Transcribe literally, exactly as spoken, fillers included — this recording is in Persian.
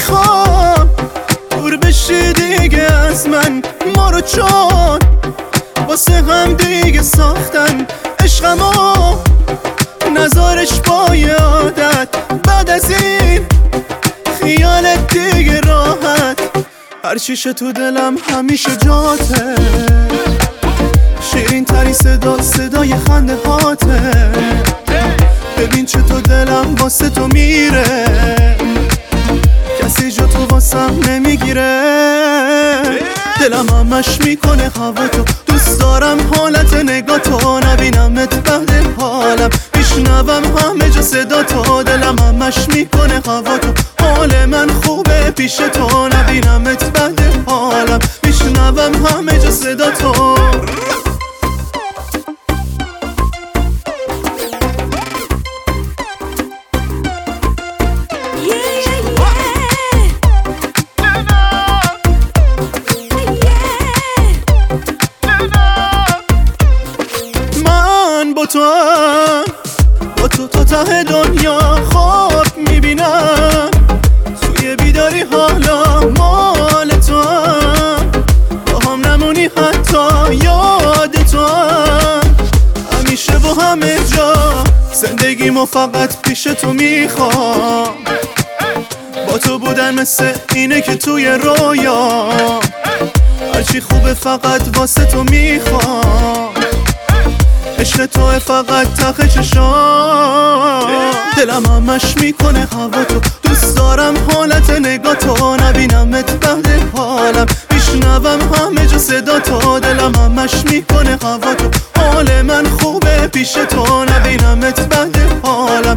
میخوام دور بشی دیگه از من، ما رو چون واسه هم دیگه ساختن عشقمو، نظارش با یه عادت بعد از این خیالت دیگه راحت، هرچیشه تو دلم همیشه جاته، شیرین ترین صدا صدای خنده هاته، ببین چطور دلم واسه تو میره، کسی جا تو واسم نمیگیره، دلم همش میکنه هوا تو، دوست دارم حالت نگاه تو، نبینمت بعد حالم میشنوم همه جا صدا تو، دلم همش میکنه هوا تو، حال من خوبه پیش تو، نبینمت بعد حالم میشنوم همه جا صدا تو. با تو هم با تو تا ته دنیا خواب میبینم، توی بیداری حالا مال تو هم، با هم نمونی حتی یاد تو هم، همیشه با همه جا زندگیمو فقط پیش تو میخوام، با تو بودن مثل اینه که توی رویا، هرچی خوبه فقط واسه تو میخوام، عشق توه فقط ته چشام، دلم همش میکنه هوا تو، دوست دارم حالت نگاه تو، نبینمت بعد حالم میشنوم همه جا صدا تو، دلم همش میکنه هوا تو، حال من خوبه پیش تو، نبینمت بعد حالم